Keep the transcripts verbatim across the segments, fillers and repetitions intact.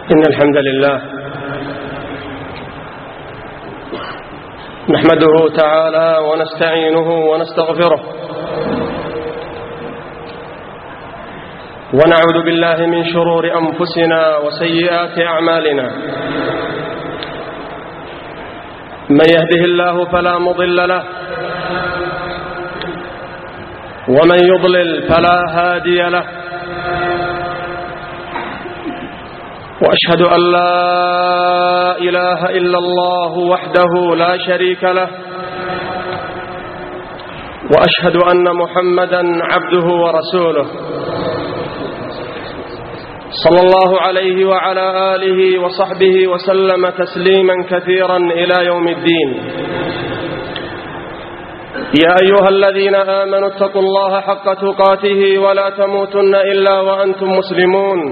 إن الحمد لله نحمده تعالى ونستعينه ونستغفره ونعوذ بالله من شرور أنفسنا وسيئات أعمالنا. من يهده الله فلا مضل له ومن يضلل فلا هادي له، وأشهد أن لا إله إلا الله وحده لا شريك له، وأشهد أن محمدا عبده ورسوله صلى الله عليه وعلى آله وصحبه وسلم تسليما كثيرا إلى يوم الدين. يا أيها الذين آمنوا اتقوا الله حق تقاته ولا تموتن إلا وأنتم مسلمون.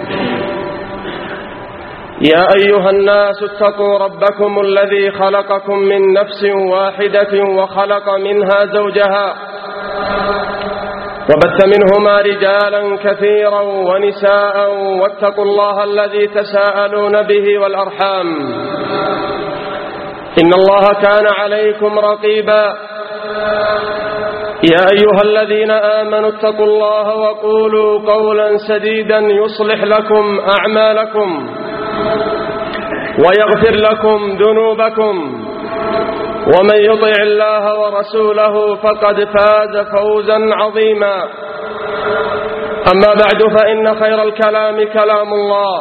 يا أيها الناس اتقوا ربكم الذي خلقكم من نفس واحدة وخلق منها زوجها وبث منهما رجالا كثيرا ونساء، واتقوا الله الذي تساءلون به والأرحام إن الله كان عليكم رقيبا. يا أيها الذين آمنوا اتقوا الله وقولوا قولا سديدا يصلح لكم أعمالكم ويغفر لكم ذنوبكم، ومن يطع الله ورسوله فقد فاز فوزا عظيما. أما بعد، فإن خير الكلام كلام الله،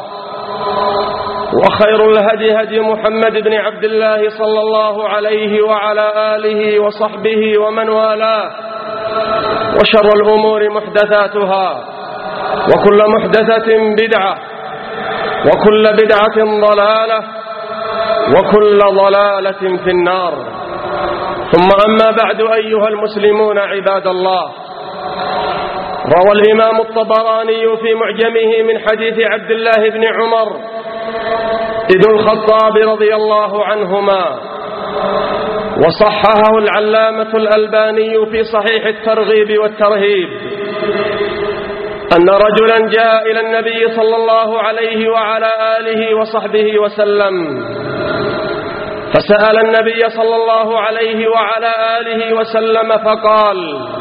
وخير الهدي هدي محمد بن عبد الله صلى الله عليه وعلى آله وصحبه ومن والاه، وشر الأمور محدثاتها، وكل محدثة بدعة، وكل بدعة ضلالة، وكل ضلالة في النار. ثم أما بعد، أيها المسلمون عباد الله، روى الإمام الطبراني في معجمه من حديث عبد الله بن عمر بن الخطاب رضي الله عنهما، وصححه العلامة الألباني في صحيح الترغيب والترهيب، أن رجلا جاء إلى النبي صلى الله عليه وعلى آله وصحبه وسلم فسأل النبي صلى الله عليه وعلى آله وسلم فقال: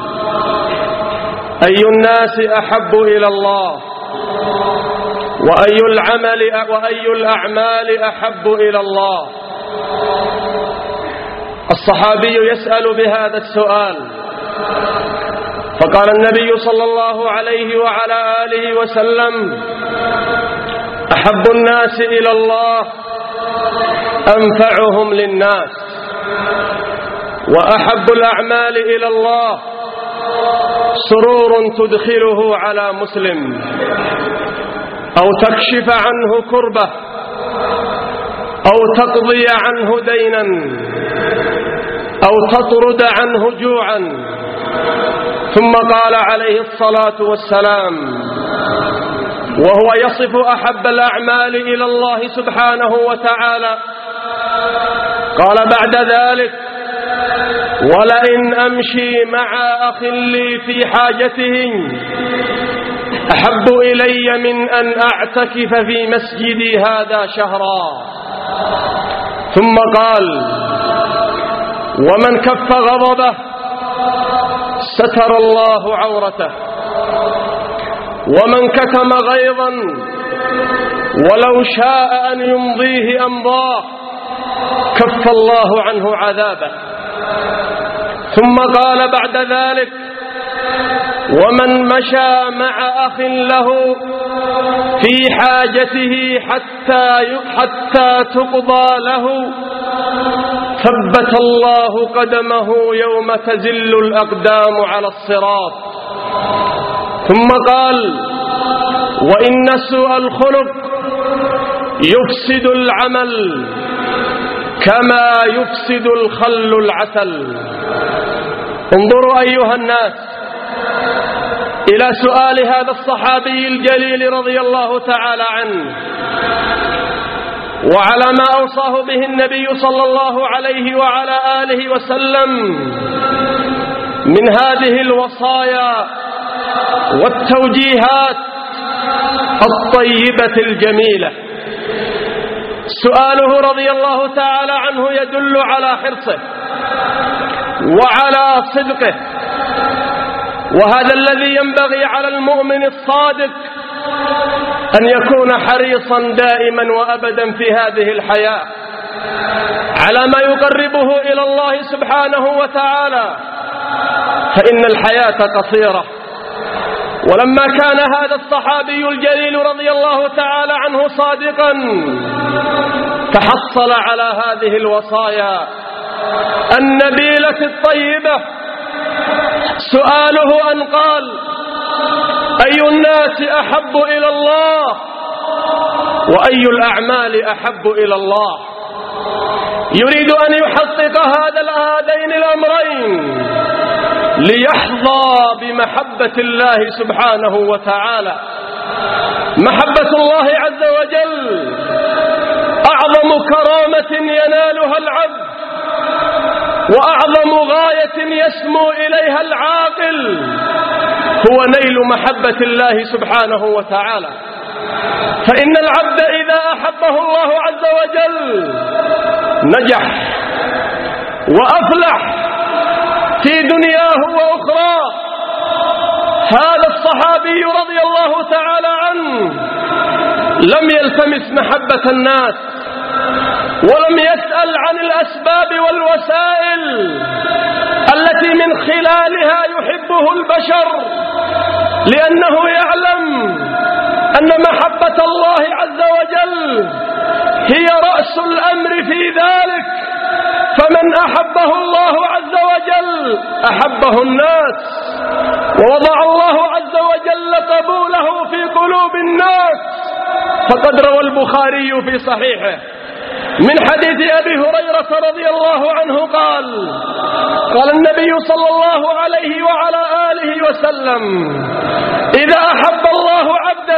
أي الناس أحب إلى الله، وأي العمل وأي الأعمال أحب إلى الله؟ الصحابي يسأل بهذا السؤال، فقال النبي صلى الله عليه وعلى آله وسلم: أحب الناس إلى الله أنفعهم للناس، وأحب الأعمال إلى الله سرور تدخله على مسلم، أو تكشف عنه كربة، أو تقضي عنه دينا، أو تطرد عنه جوعا. ثم قال عليه الصلاة والسلام وهو يصف أحب الأعمال إلى الله سبحانه وتعالى، قال بعد ذلك: ولئن أمشي مع أخ لي في حاجته أحب إلي من أن أعتكف في مسجدي هذا شهرا. ثم قال: ومن كف غضبه ستر الله عورته، ومن كتم غيظا ولو شاء أن يمضيه أمضاه كف الله عنه عذابه. ثم قال بعد ذلك: ومن مشى مع أخ له في حاجته حتى حتى تقضى له ثبت الله قدمه يوم تزل الأقدام على الصراط. ثم قال: وإن سوء الخلق يفسد العمل كما يفسد الخل العسل. انظروا أيها الناس إلى سؤال هذا الصحابي الجليل رضي الله تعالى عنه، وعلى ما أوصاه به النبي صلى الله عليه وعلى آله وسلم من هذه الوصايا والتوجيهات الطيبة الجميلة. سؤاله رضي الله تعالى عنه يدل على حرصه وعلى صدقه، وهذا الذي ينبغي على المؤمن الصادق أن يكون حريصا دائما وأبدا في هذه الحياة على ما يقربه إلى الله سبحانه وتعالى، فإن الحياة قصيرة. ولما كان هذا الصحابي الجليل رضي الله تعالى عنه صادقا تحصل على هذه الوصايا النبيلة الطيبة. سؤاله أن قال: أي الناس أحب إلى الله وأي الأعمال أحب إلى الله؟ يريد أن يحقق هذا هذين الأمرين ليحظى بمحبة الله سبحانه وتعالى. محبة الله عز وجل أعظم كرامة ينالها العبد وأعظم غاية يسمو إليها العاقل هو نيل محبة الله سبحانه وتعالى. فإن العبد إذا أحبه الله عز وجل نجح وأفلح في دنياه وأخراه. هذا الصحابي رضي الله تعالى عنه لم يلتمس محبة الناس ولم يسأل عن الأسباب والوسائل التي من خلالها يحبه البشر، لأنه يعلم أن محبة الله عز وجل هي رأس الأمر في ذلك. فمن أحبه الله عز وجل أحبه الناس، ووضع الله عز وجل قبوله في قلوب الناس. فقد روى البخاري في صحيحه من حديث أبي هريرة رضي الله عنه قال: قال النبي صلى الله عليه وعلى آله وسلم: إذا أحب الله عبدا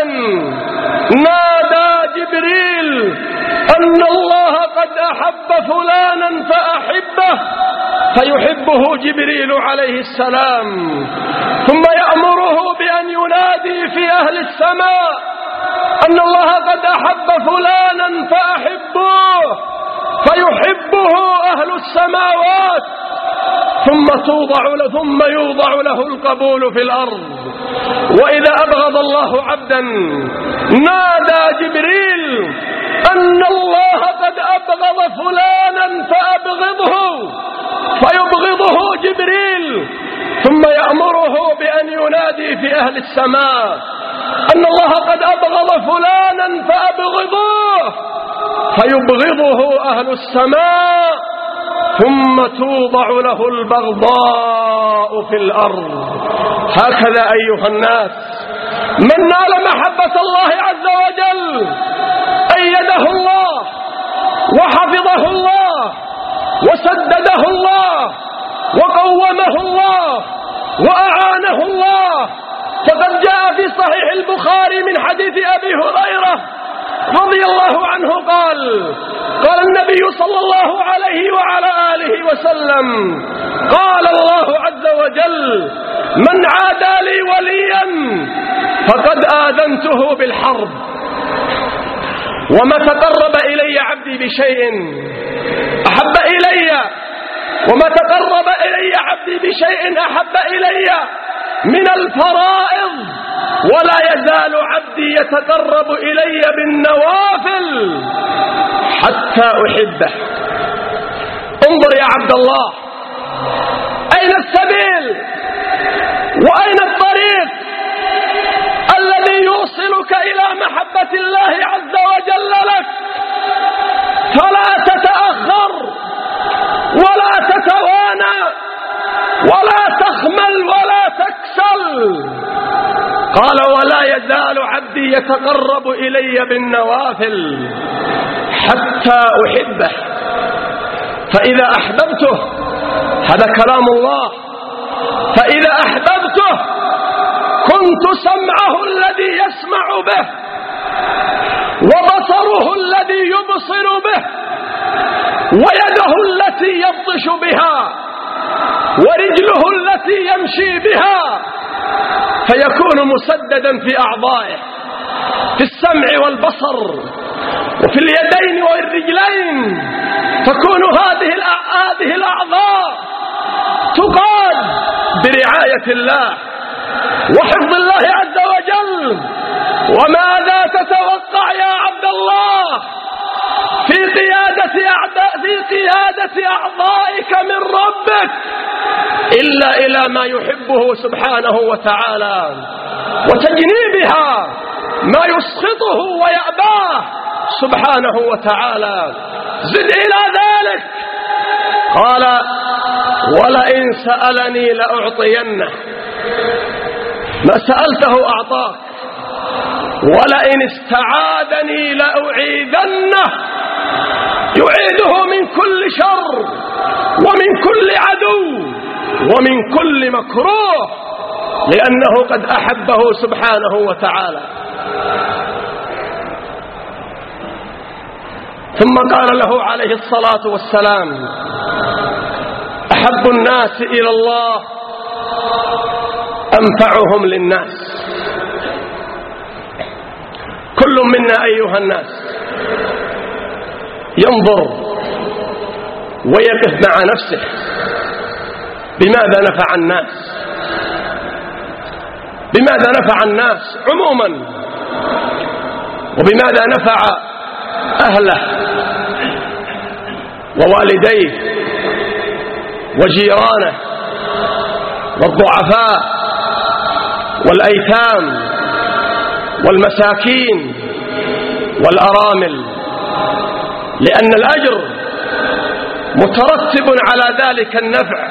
نادى جبريل أن الله قد أحب فلانا فأحبه، فيحبه جبريل عليه السلام، ثم يأمره بأن ينادي في أهل السماء أن الله قد أحب فلانا فأحبوه، فيحبه أهل السماوات، ثم توضع له ثم يوضع له القبول في الأرض. وإذا أبغض الله عبدا نادى جبريل أن الله قد أبغض فلانا فأبغضه، فيبغضه جبريل، ثم يأمره بأن ينادي في أهل السماء أن الله قد أبغض فلانا فأبغضوه، فيبغضه أهل السماء، ثم توضع له البغضاء في الأرض. هكذا أيها الناس من نال محبة الله عز وجل أيده الله وحفظه الله وسدده الله وقومه الله وأعانه الله. فقد جاء في صحيح البخاري من حديث أبي هريرة رضي الله عنه قال: قال النبي صلى الله عليه وعلى آله وسلم: قال الله عز وجل: من عادى لي وليا فقد آذنته بالحرب. وما تقرب إلي عبدي بشيء أحب إلي وما تقرب إلي عبدي بشيء أحب إلي من الفرائض، ولا يزال عبدي يتقرب إلي بالنوافل حتى أحبه. انظر يا عبد الله، أين السبيل وأين الطريق الذي يوصلك إلى محبة الله عز وجل لك؟ فلا تتأخر ولا تتوانى ولا تخمل ولا تكسل. قال: ولا يزال عبدي يتقرب إلي بالنوافل حتى أحبه. فإذا أحببته، هذا كلام الله، فإذا أحببته كنت سمعه الذي يسمع به، وبصره الذي يبصر به، ويده التي يبطش بها، ورجله التي يمشي بها، فيكون مسددا في أعضائه، في السمع والبصر وفي اليدين تكون هذه هذه الأعضاء تقاد برعاية الله وحفظ الله عز وجل. وماذا تتوقع يا عبد الله في قيادة أعداء في قيادة أعضائك من ربك إلا إلى ما يحبه سبحانه وتعالى، وتجنيبها ما يسخطه ويأباه سبحانه وتعالى. زد إلى ذلك قال: ولئن سألني لأعطينه. ما سألته أعطاك، ولئن استعاذني لأعيذنه. يعيده من كل شر ومن كل عدو ومن كل مكروه، لأنه قد أحبه سبحانه وتعالى. ثم قال له عليه الصلاة والسلام: أحب الناس إلى الله أنفعهم للناس. كل منا أيها الناس ينظر ويقف مع نفسه بماذا نفع الناس، بماذا نفع الناس عموما، وبماذا نفع أهله ووالديه وجيرانه والضعفاء والأيتام والمساكين والأرامل، لأن الأجر مترتب على ذلك النفع.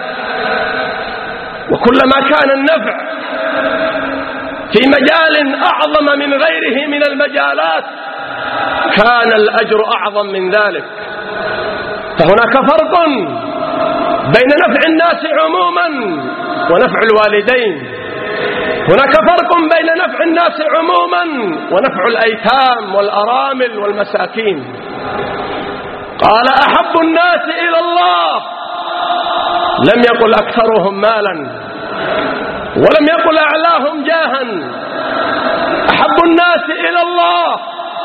وكلما كان النفع في مجال أعظم من غيره من المجالات كان الأجر أعظم من ذلك. فهناك فرق بين نفع الناس عموما ونفع الوالدين، هناك فرق بين نفع الناس عموما ونفع الأيتام والأرامل والمساكين. قال: أحب الناس إلى الله، لم يقل أكثرهم مالا ولم يقل أعلاهم جاها. أحب الناس إلى الله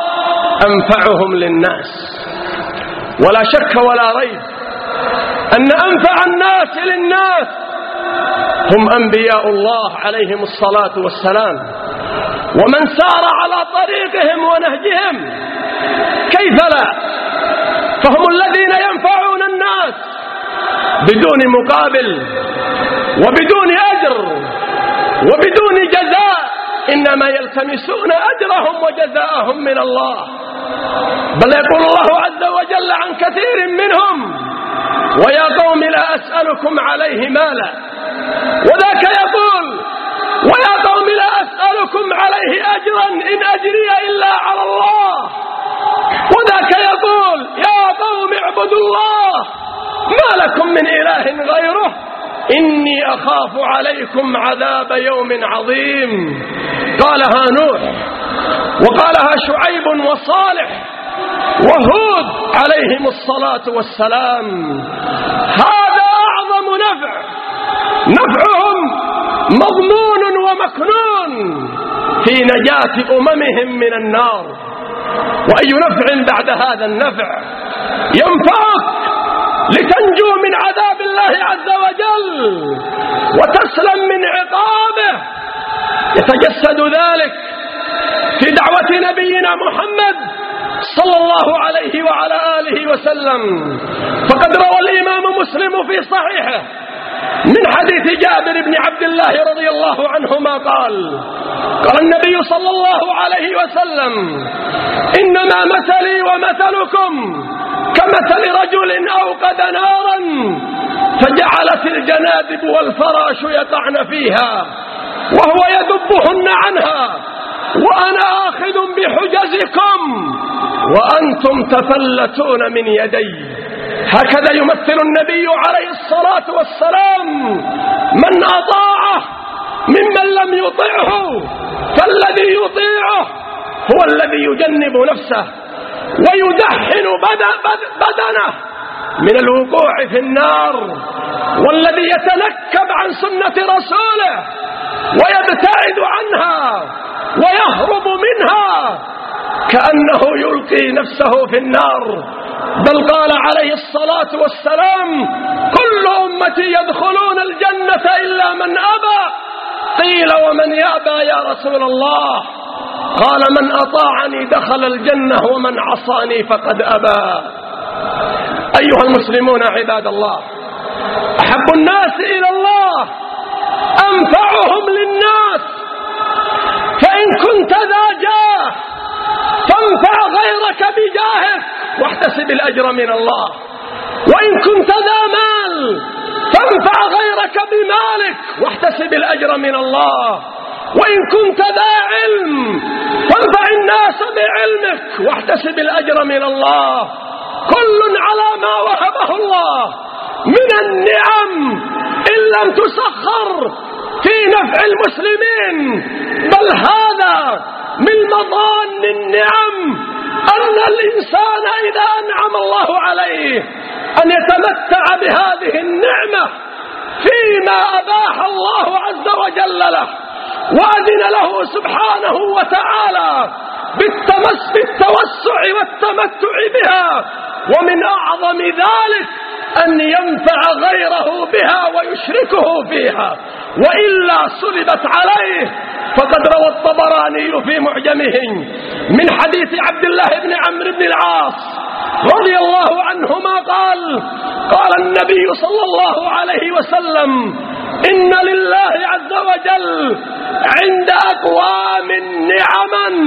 أنفعهم للناس. ولا شك ولا ريب أن أنفع الناس للناس هم أنبياء الله عليهم الصلاة والسلام، ومن سار على طريقهم ونهجهم كيف لا، فهم الذين ينفعون الناس بدون مقابل وبدون أجر وبدون جزاء، إنما يلتمسون أجرهم وجزاءهم من الله. بل يقول الله عز وجل عن كثير منهم: ويا قوم لا أسألكم عليه مالا. وذاك يقول: ويا قوم لا أسألكم عليه أجرا إن أجري إلا على الله. وذاك يقول: يا قوم اعبدوا الله ما لكم من إله غيره إني أخاف عليكم عذاب يوم عظيم. قالها نوح وقالها شعيب وصالح وهود عليهم الصلاة والسلام. هذا أعظم نفع، نفعهم مضمون ومكنون في نجاة أممهم من النار. وأي نفع بعد هذا النفع ينفعك لتنجو من عذاب الله عز وجل وتسلم من عقابه. يتجسد ذلك في دعوة نبينا محمد صلى الله عليه وعلى آله وسلم. فقد روى الإمام مسلم في صحيحه من حديث جابر بن عبد الله رضي الله عنهما قال: قال النبي صلى الله عليه وسلم: إنما مثلي ومثلكم كمثل رجل أوقد نارا فجعلت الجنادب والفراش يقعن فيها وهو يذبهن عنها وأنا آخذ بحجزكم وأنتم تفلتون من يدي. هكذا يمثل النبي عليه الصلاة والسلام من أطاعه ممن لم يطعه. فالذي يطيعه هو الذي يجنب نفسه ويدحن بدنه من الوقوع في النار، والذي يتنكب عن سنة رسوله ويبتعد عنها ويهرب منها كأنه يلقي نفسه في النار بل قال عليه الصلاة والسلام: كل أمتي يدخلون الجنة إلا من أبى. قيل: ومن يأبى يا رسول الله؟ قال: من أطاعني دخل الجنة ومن عصاني فقد أبى. أيها المسلمون عباد الله، أحب الناس إلى الله أنفعهم للناس، فإن كنت ذا جاه فانفع غيرك بجاهك واحتسب الأجر من الله، وإن كنت ذا مال فانفع غيرك بمالك واحتسب الأجر من الله، وإن كنت ذا علم فانفع الناس بعلمك واحتسب الأجر من الله. كل على ما وهبه الله من النعم إن لم تسخر في نفع المسلمين، بل هذا من مظان النعم أن الإنسان إذا أنعم الله عليه أن يتمتع بهذه النعمة فيما أباح الله عز وجل له وأذن له سبحانه وتعالى بالتمس بالتوسع والتمتع بها. ومن أعظم ذلك أن ينفع غيره بها ويشركه فيها، وإلا سلبت عليه. فقد روى الطبراني في معجمه من حديث عبد الله بن عمرو بن العاص رضي الله عنهما قال: قال النبي صلى الله عليه وسلم: إن لله عز وجل عند أقوام نعما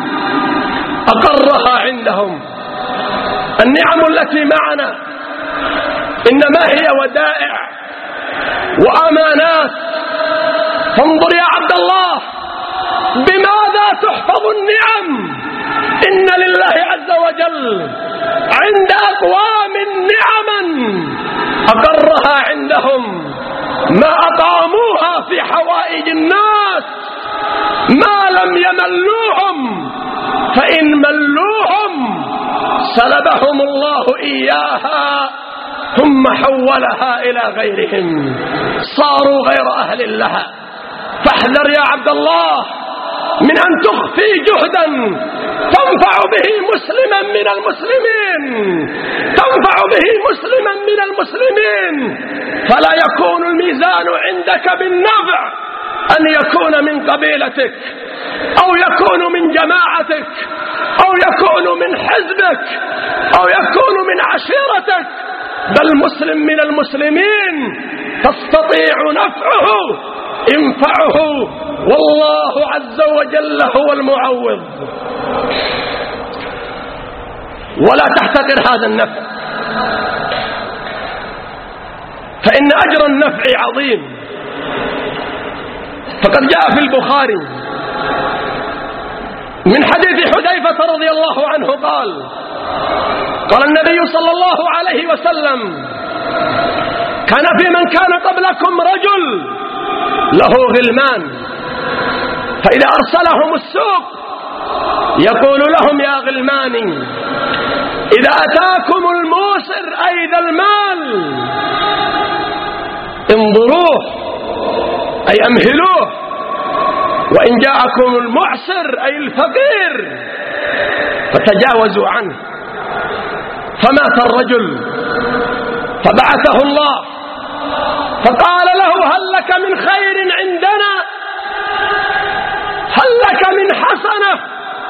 أقرها عندهم. النعم التي معنا إنما هي ودائع وأمانات. فانظر يا عبد الله بماذا تحفظ النعم. إن لله عز وجل عند أقوام نعما أقرها عندهم ما أقاموها في حوائج الناس ما لم يملوهم، فإن ملوهم سلبهم الله إياها ثم حولها إلى غيرهم، صاروا غير أهل لها. فاحذر يا عبد الله من أن تخفي جهدا تنفع به مسلما من المسلمين تنفع به مسلما من المسلمين فلا يكون الميزان عندك بالنفع أن يكون من قبيلتك أو يكون من جماعتك أو يكون من حزبك أو يكون من عشيرتك، بل مسلم من المسلمين تستطيع نفعه ينفعه، والله عز وجل هو المعوض. ولا تحتقر هذا النفع، فإن أجر النفع عظيم. فقد جاء في البخاري من حديث حذيفة رضي الله عنه قال: قال النبي صلى الله عليه وسلم: كان في من كان قبلكم رجل له غلمان، فإذا أرسلهم السوق يقول لهم: يا غلماني إذا أتاكم الموسر أي ذا المال انظروه أي أمهلوه، وإن جاءكم المعسر أي الفقير فتجاوزوا عنه. فمات الرجل فبعثه الله فقال له: هل لك من خير عندنا؟ هل لك من حسنة؟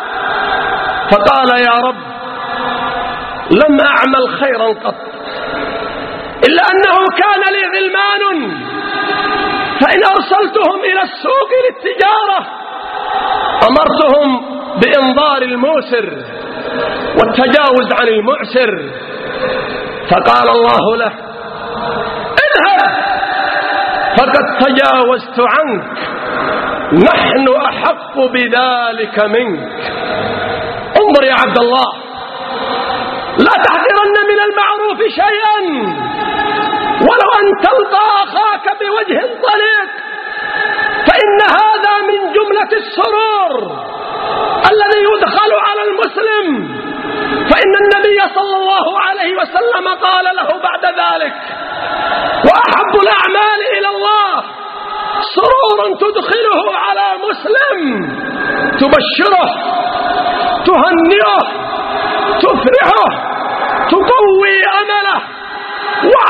فقال: يا رب لم أعمل خيرا قط، إلا أنه كان لي غلمان فإن أرسلتهم إلى السوق للتجارة أمرتهم بإنظار الموسر والتجاوز عن المعسر. فقال الله له: اذهب فقد تجاوزت عنك، نحن أحق بذلك منك. انظر يا عبد الله، لا تحقرن من المعروف شيئا ولو أن تلقى أخاك بوجه طليق، فإن هذا من جملة السرور الذي يدخل على المسلم. فإن النبي صلى الله عليه وسلم قال له بعد ذلك: وأحب الأعمال إلى الله سرور تدخله على مسلم، تبشره، تهنئه، تفرحه،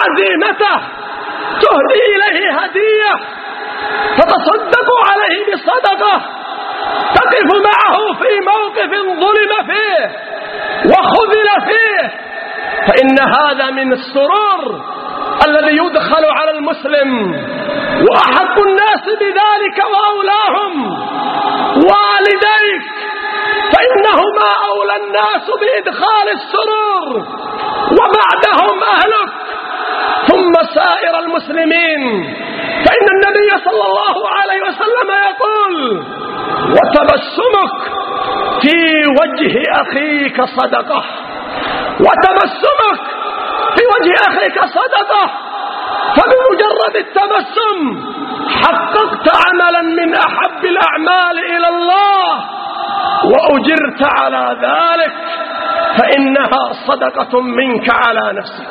عزيمته، تهدي إليه هدية، تتصدق عليه بصدقة، تقف معه في موقف ظلم فيه وخذل فيه، فإن هذا من السرور الذي يدخل على المسلم. وأحق الناس بذلك وأولاهم والديك، فإنهما أولى الناس بإدخال السرور، وبعدهم أهلك، ثم سائر المسلمين. فإن النبي صلى الله عليه وسلم يقول: وتبسمك في وجه أخيك صدقة، وتبسمك في وجه أخيك صدقة. فبمجرد التبسم حققت عملا من أحب الأعمال إلى الله، وأجرت على ذلك، فإنها صدقة منك على نفسك.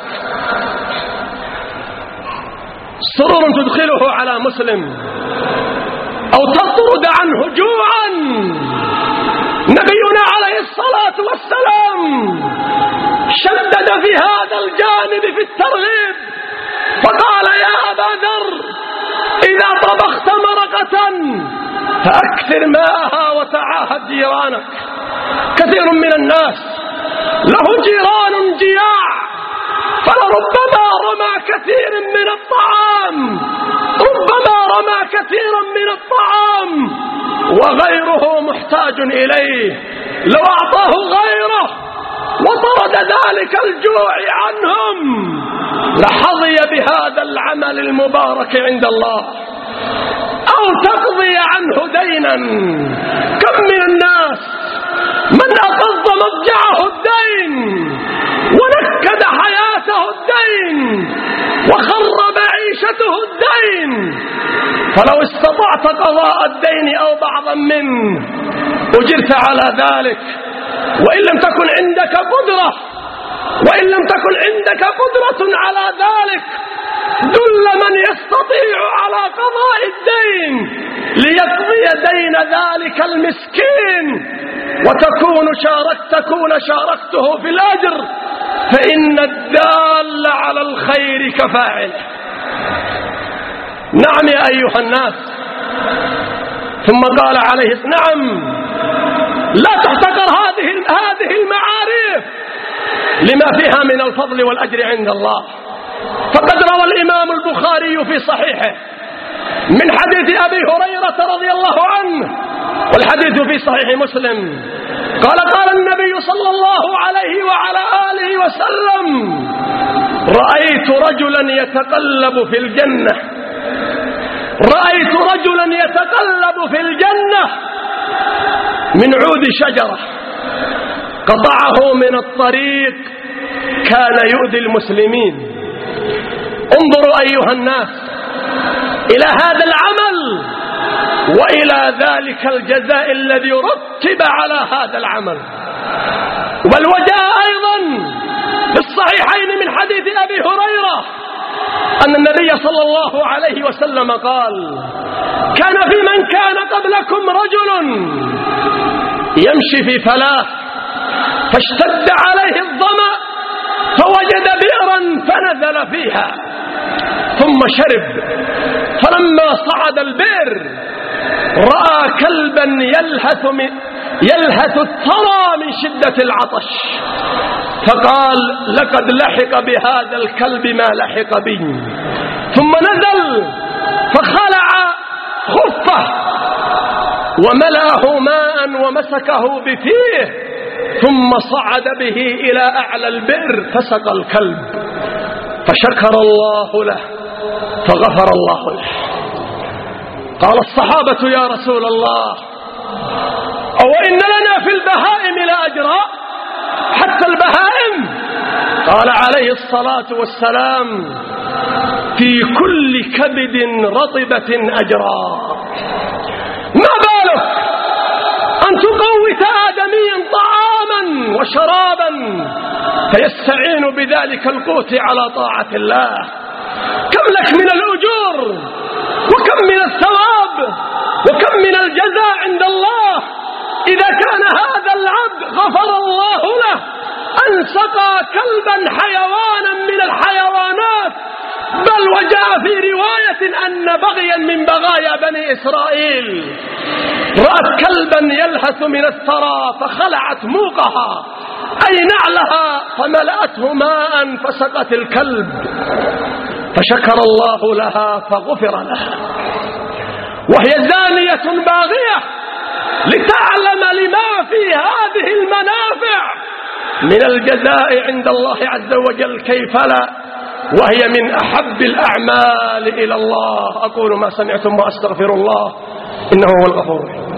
سرور تدخله على مسلم أو تطرد عنه جوعا. نبينا عليه الصلاة والسلام شدد في هذا الجانب في الترغيب، فقال: يا أبا ذر، إذا طبخت مرقة فأكثر ماءها وتعاهد جيرانك. كثير من الناس له جيران جياع، فلربما رمى كثير من الطعام، ربما رمى كثيرا من الطعام وغيره محتاج إليه، لو أعطاه غيره وطرد ذلك الجوع عنهم لحظي بهذا العمل المبارك عند الله. أو تقضي عنه دينا. كم من الناس من أقض مضجعه الدين ونكد حياته الدين وخرب عيشته الدين، فلو استطعت قضاء الدين أو بعضا منه أجرت على ذلك. وإن لم تكن عندك قدرة وإن لم تكن عندك قدرة على ذلك، دل من يستطيع على قضاء الدين ليقضي دين ذلك المسكين، وتكون شاركت تكون شاركته في الأجر، فإن الدال على الخير كفاعله. نعم يا أيها الناس. ثم قال عليه نعم، لا تحتقر هذه هذه المعارف لما فيها من الفضل والأجر عند الله. فقد روى الإمام البخاري في صحيحه من حديث أبي هريرة رضي الله عنه، والحديث في صحيح مسلم، قال: قال النبي صلى الله عليه وعلى آله وسلم: رأيت رجلا يتقلب في الجنة رأيت رجلا يتقلب في الجنة من عود شجرة قطعه من الطريق كان يؤذي المسلمين. انظروا أيها الناس إلى هذا العمل وإلى ذلك الجزاء الذي رتب على هذا العمل. بل وجاء أيضا في الصحيحين من حديث أبي هريرة أن النبي صلى الله عليه وسلم قال: كان في من كان قبلكم رجل يمشي في فلاة فاشتد عليه الظمأ فوجد بئرا فنزل فيها ثم شرب، فلما صعد البئر رأى كلبا يلهث يلهث الثرى من شدة العطش، فقال: لقد لحق بهذا الكلب ما لحق بي. ثم نزل فخلع خفه وملأه ماء ومسكه بفيه، ثم صعد به إلى أعلى البئر فسقى الكلب، فشكر الله له فغفر الله له. قال الصحابة: يا رسول الله، أو إن لنا في البهائم لأجرا حتى البهائم؟ قال عليه الصلاة والسلام: في كل كبد رطبة أجرا. ما بالك أن تقوت آدميا طعاما وشرابا فيستعين بذلك القوت على طاعة الله؟ كم لك من الأجور وكم من الثواب وكم من الجزاء عند الله إذا كان هذا العبد غفر الله له أن سقى كلبا حيوانا من الحيوانات بل وجاء في رواية أن بغيا من بغايا بني إسرائيل رأت كلبا يلهث من الثرى فخلعت موقها أي نعلها فملأته ماء فسقت الكلب، فشكر الله لها فغفر لها، وهي زانية باغية لتعلم لما في هذه المنافع من الجزاء عند الله عز وجل كيف لا، وهي من أحب الأعمال إلى الله. أقول ما سمعتم وأستغفر الله إنه هو الغفور الرحيم.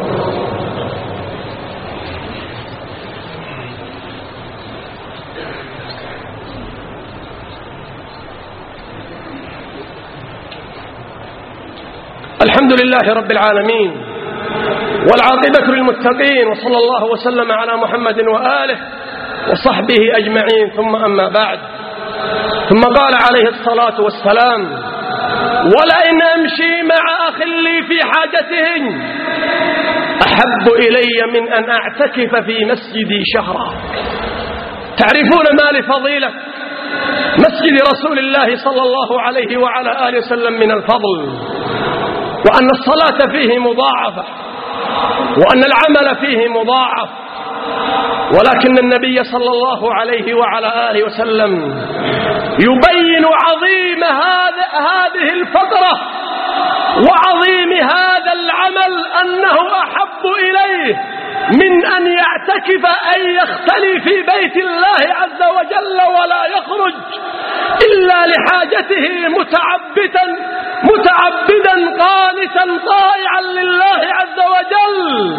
الحمد لله رب العالمين والعاقبة للمتقين، وصلى الله وسلم على محمد وآله وصحبه أجمعين، ثم أما بعد. ثم قال عليه الصلاة والسلام: ولئن أمشي مع أخ لي في حاجته أحب إلي من أن أعتكف في مسجدي شهرا. تعرفون ما لفضيلة مسجد رسول الله صلى الله عليه وعلى آله وسلم من الفضل، وأن الصلاة فيه مضاعفة، وأن العمل فيه مضاعف، ولكن النبي صلى الله عليه وعلى آله وسلم يبين عظيم هذا هذه الفترة وعظيم هذا العمل، أنه أحب إليه من أن يعتكف أن يختلي في بيت الله عز وجل ولا يخرج إلا لحاجته متعبدا متعبدا قانتا طائعا لله عز وجل.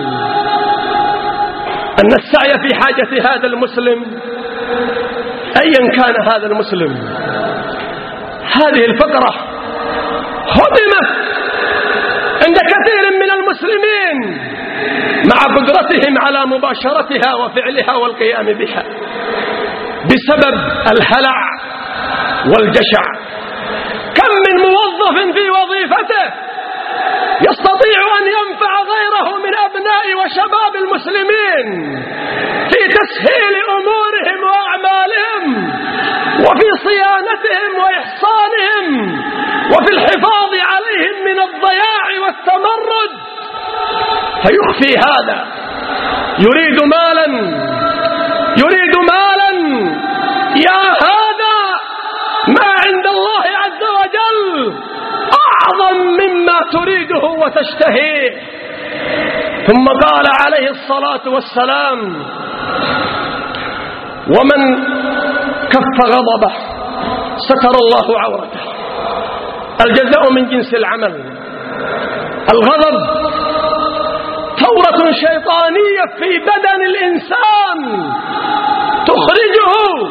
أن السعي في حاجة هذا المسلم أيا كان هذا المسلم، هذه الفقرة هدمت عند كثير من المسلمين مع قدرتهم على مباشرتها وفعلها والقيام بها بسبب الهلع والجشع. كم من موظف في وظيفته يستطيع أن ينفع غيره من أبناء وشباب المسلمين في تسهيل أمورهم وأعمالهم وفي صيانتهم وإحصانهم وفي الحفاظ عليهم من الضياع والتمرد، فيخفي هذا، يريد مالا يريد مالا يا هذا ما عند الله عز وجل أعظم مما تريده وتشتهيه. ثم قال عليه الصلاة والسلام: ومن كف غضبه ستر الله عورته. الجزاء من جنس العمل. الغضب ثورة شيطانية في بدن الإنسان تخرجه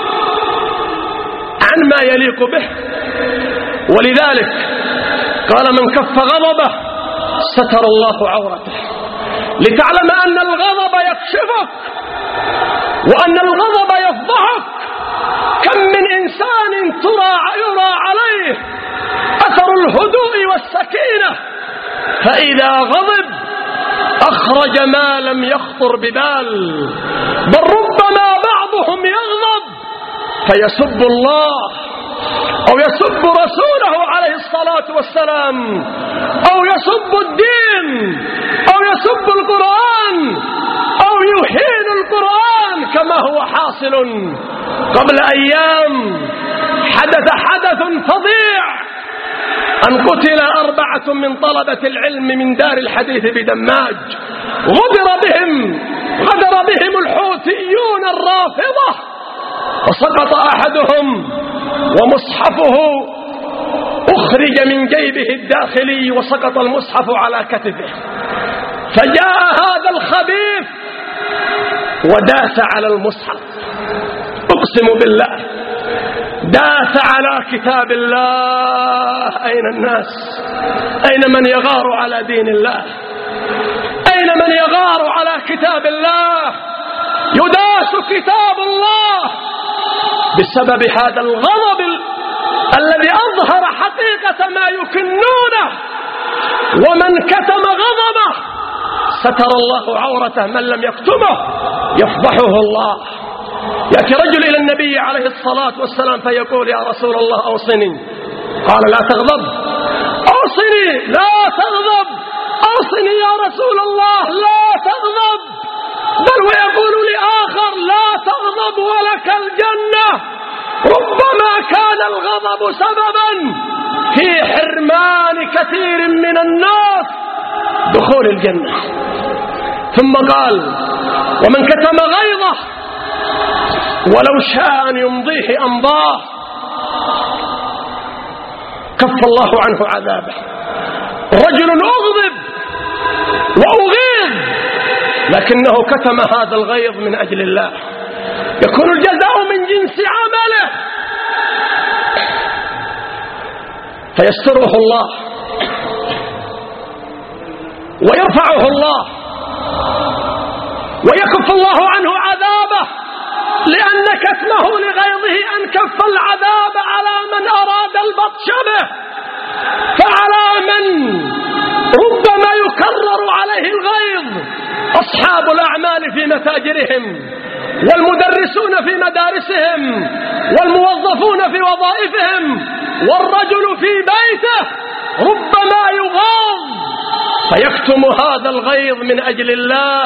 عن ما يليق به، ولذلك قال: من كف غضبه ستر الله عورته، لتعلم أن الغضب يكشفك وأن الغضب يفضحك. كم من إنسان ترى يرى عليه أثر الهدوء والسكينة، فإذا غضب أخرج ما لم يخطر ببال، بل ربما بعضهم يغضب فيسب الله أو يسب رسوله عليه الصلاة والسلام أو يسب الدين أو يسب القرآن أو يهين القرآن، كما هو حاصل. قبل أيام حدث حدث فظيع أن قتل أربعة من طلبة العلم من دار الحديث بدماج، غدر بهم غدر بهم الحوثيون الرافضة، وسقط أحدهم ومصحفه أخرج من جيبه الداخلي وسقط المصحف على كتفه، فجاء هذا الخبيث وداس على المصحف. أقسم بالله داس على كتاب الله. أين الناس؟ أين من يغار على دين الله؟ أين من يغار على كتاب الله؟ يداس كتاب الله بسبب هذا الغضب الذي أظهر حقيقة ما يكنونه. ومن كتم غضبه ستر الله عورته، من لم يكتمه يفضحه الله. يأتي رجل إلى النبي عليه الصلاة والسلام فيقول: يا رسول الله أوصني، قال لا تغضب. أوصني. لا تغضب. أوصني يا رسول الله لا تغضب. بل ويقول لآخر لا تغضب ولك الجنة. ربما كان الغضب سببا في حرمان كثير من الناس دخول الجنة. ثم قال ومن كتم غيظه ولو شاء أن يمضيه أمضاه كف الله عنه عذابه. رجل أغضب وأغيظ لكنه كتم هذا الغيظ من أجل الله، يكون الجزاء من جنس عمله، فيستره الله ويرفعه الله ويكف الله عنه عذابه، لأن كتمه لغيظه أن كف العذاب على من أراد البطش به. فعلى من ربما يكرر عليه الغيظ أصحاب الأعمال في متاجرهم، والمدرسون في مدارسهم، والموظفون في وظائفهم، والرجل في بيته ربما يغاض فيكتم هذا الغيظ من أجل الله،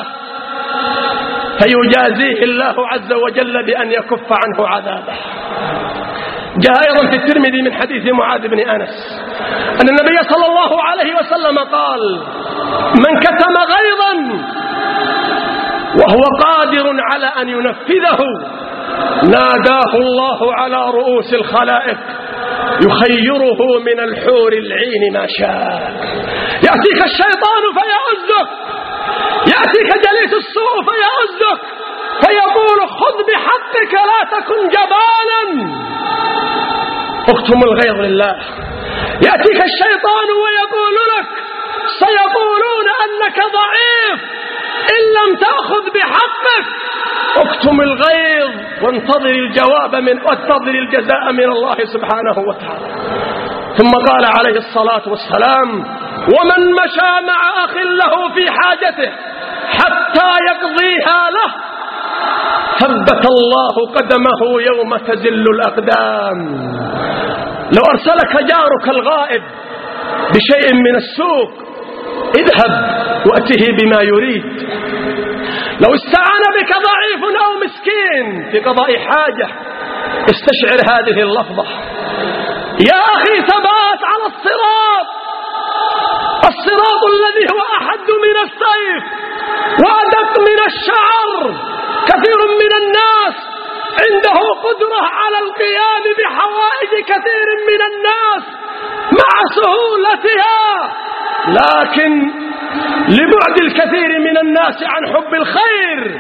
فيجازيه الله عز وجل بأن يكف عنه عذابه. جاء أيضا في الترمذي من حديث معاذ بن أنس أن النبي صلى الله عليه وسلم قال من كتم غيظا وهو قادر على أن ينفذه ناداه الله على رؤوس الخلائق يخيره من الحور العين ما شاء. يأتيك الشيطان فيعزك، يأتيك جليس السوء فيعزك فيقول خذ بحقك لا تكن جبانا، اكتم الغيظ لله. يأتيك الشيطان ويقول لك سيقولون أنك ضعيف إن لم تأخذ بحقك، اكتم الغيظ وانتظر الجواب من وانتظر الجزاء من الله سبحانه وتعالى. ثم قال عليه الصلاة والسلام ومن مشى مع أخ له في حاجته حتى يقضيها له ثبت الله قدمه يوم تزل الأقدام. لو أرسلك جارك الغائب بشيء من السوق اذهب وأته بما يريد. لو استعان بك ضعيف أو مسكين في قضاء حاجة استشعر هذه اللفظة. يا أخي ثبات على الصراط، الصراط الذي هو أحد من السيف وأدق من الشعر. كثير من الناس عنده قدرة على القيام بحوائج كثير من الناس مع سهولتها، لكن لبعد الكثير من الناس عن حب الخير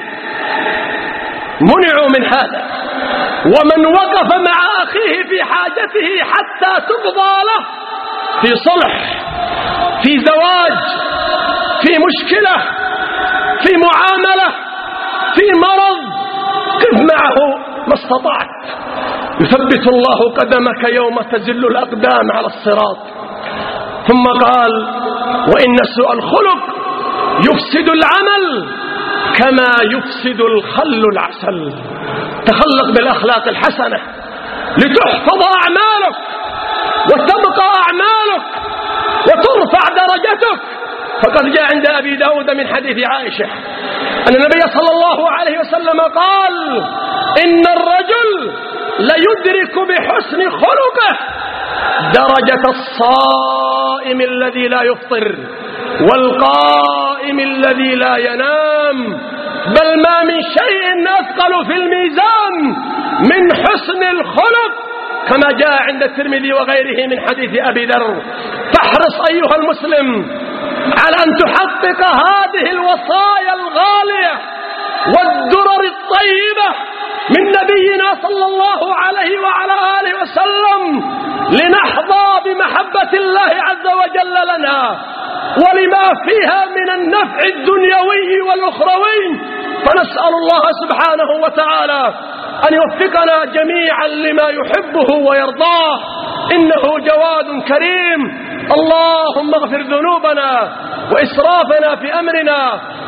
منعوا من هذا. ومن وقف مع أخيه في حاجته حتى تقضى له في صلح، في زواج، في مشكلة، في معاملة، في مرض، قف معه ما استطعت يثبت الله قدمك يوم تزل الأقدام على الصراط. ثم قال وإن سوء الخلق يفسد العمل كما يفسد الخل العسل. تخلق بالأخلاق الحسنة لتحفظ أعمالك وتبقى أعمالك وترفع درجتك. فقد جاء عند أبي داود من حديث عائشة أن النبي صلى الله عليه وسلم قال إن الرجل ليدرك بحسن خلقه درجة الصائم الذي لا يفطر والقائم الذي لا ينام، بل ما من شيء أثقل في الميزان من حسن الخلق، كما جاء عند الترمذي وغيره من حديث أبي ذر. فاحرص أيها المسلم على أن تحقق هذه الوصايا الغالية والدرر الطيبة من نبينا صلى الله عليه وعلى آله وسلم لنحظى بمحبة الله عز وجل لنا ولما فيها من النفع الدنيوي والأخروي. فنسأل الله سبحانه وتعالى أن يوفقنا جميعا لما يحبه ويرضاه، إنه جواد كريم. اللهم اغفر ذنوبنا وإسرافنا في أمرنا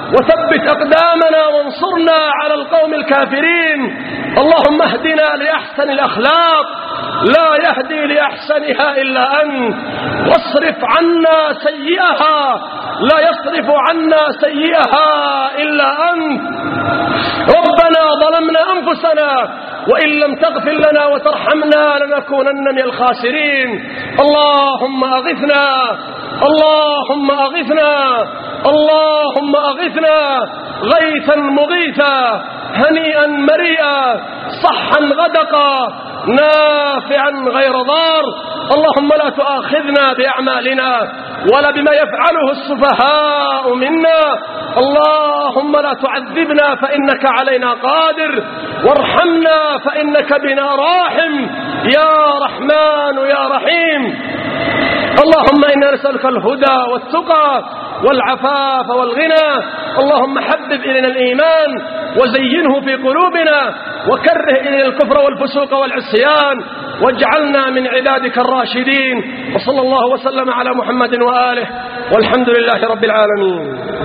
وثبت أقدامنا وانصرنا على القوم الكافرين. اللهم اهدنا لأحسن الأخلاق لا يهدي لأحسنها إلا أنت، واصرف عنا سيئها لا يصرف عنا سيئها إلا أنت. ربنا ظلمنا أنفسنا وإن لم تغفر لنا وترحمنا لنكونن من الخاسرين. اللهم أغثنا اللهم أغثنا اللهم أغثنا غيثا مغيثا هنيئا مريئا صحا غدقا نافعا غير ضار. اللهم لا تؤاخذنا بأعمالنا ولا بما يفعله السفهاء منا. اللهم لا تعذبنا فإنك علينا قادر، وارحمنا فإنك بنا راحم يا رحمن يا رحيم. اللهم إنا نسألك الهدى والتقى والعفاف والغنى. اللهم حبب إلينا الإيمان وزينه في قلوبنا وكره إلينا الكفر والفسوق والعصيان واجعلنا من عبادك الراشدين. وصلى الله وسلم على محمد وآله والحمد لله رب العالمين.